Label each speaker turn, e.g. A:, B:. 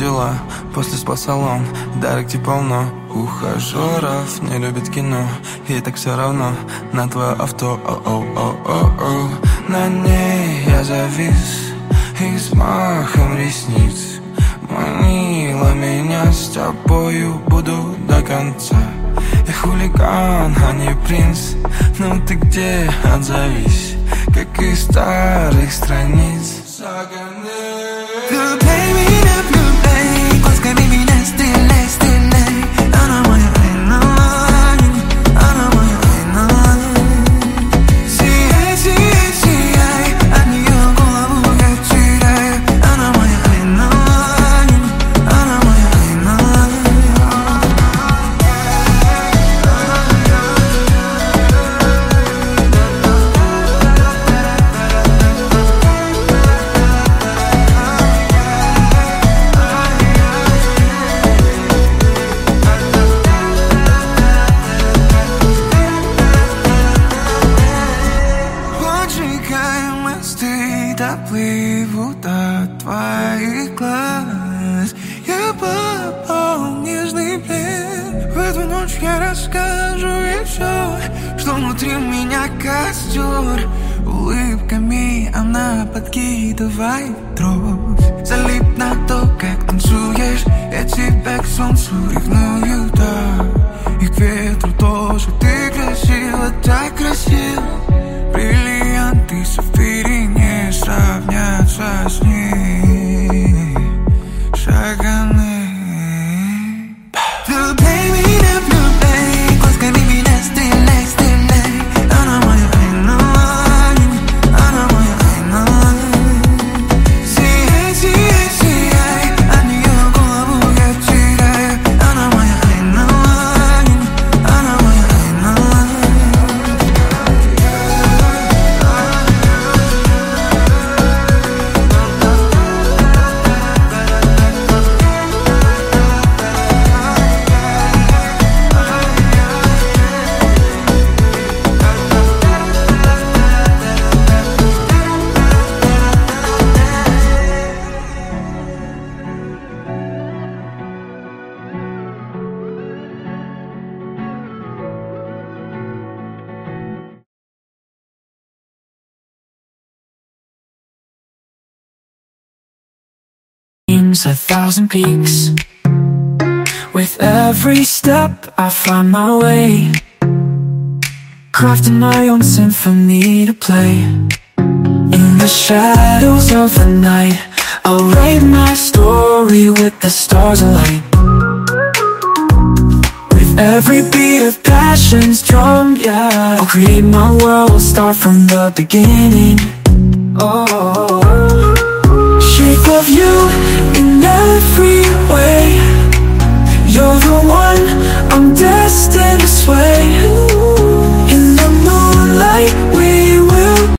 A: жила после спа-салон. В Дайректе полно ухажеров, не любит кино, ей так все равно на твое авто. О-о-о-о-о. На ней я завис и с махом ресниц манила меня, с тобою буду до конца. Я хулиган, а не принц. Ну ты где, отзовись, как из старых страниц.
B: Влюбляй меня, влюбляй, ласкай меня, стреляй, стреляй. Она моя Лейла, она моя Лейла. Сияй, сияй, сияй, от нее голову я теряю. Она моя Лейла, она моя Лейла. Доплывут от твоих глаз. Я попал в нежный плен. В эту ночь я расскажу ей все, что внутри меня костер. Улыбками она подкидывает дрожь. Залип на то, как танцуешь. Я тебя к солнцу ревную, да, и к ветру тоже. Ты красива, так красива. Бриллианты, сапфиры не сравнятся с ней. Шаганы. Влюбляй меня, влюбляй, ласкай меня, стреляй, стреляй. Она моя Лейла, она моя Лейла. Сияй, сияй, сияй, от нее голову я теряю. Она моя Лейла, она моя Лейла.
C: A thousand peaks. With every step I find my way, crafting my own symphony to play. In the shadows of the night, I'll write my story with the stars alight. With every beat of passion's drum, yeah, I'll create my world, I'll start from the beginning. Oh, shape of you